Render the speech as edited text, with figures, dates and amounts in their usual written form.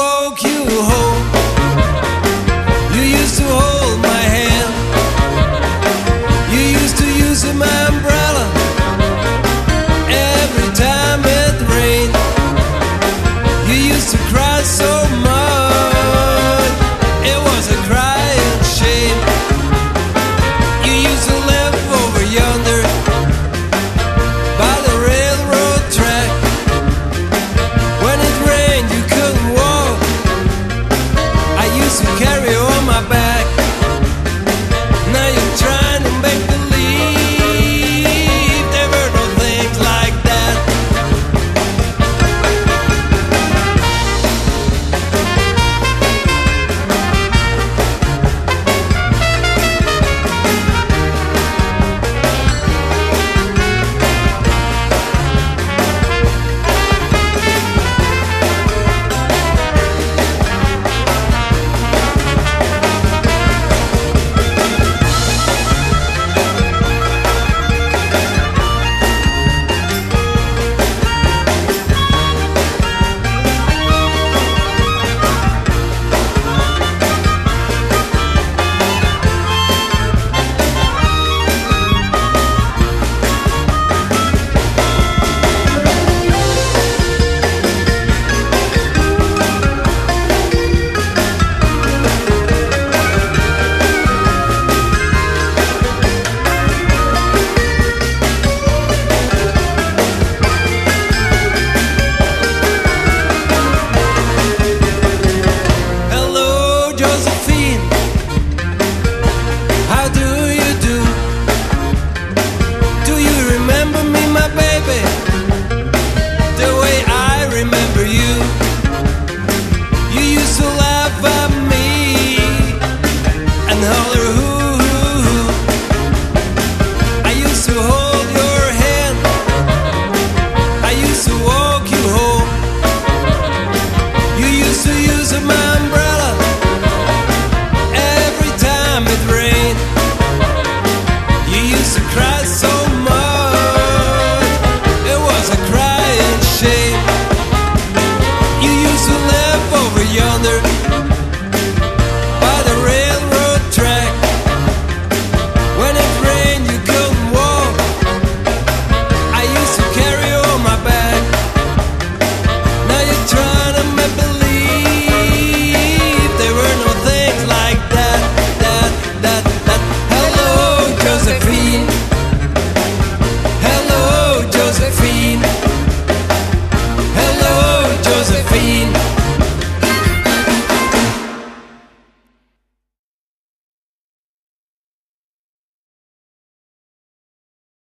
walk you home. You used to hold my hand. You used to use my umbrella every time it rained. You used to cry so much, it was a crying shame. You used to live over yonder by the railroad track. When it rained you couldn't walk, I used to carry you on my back. Now you're trying to make believe there were no things like that. Over yonder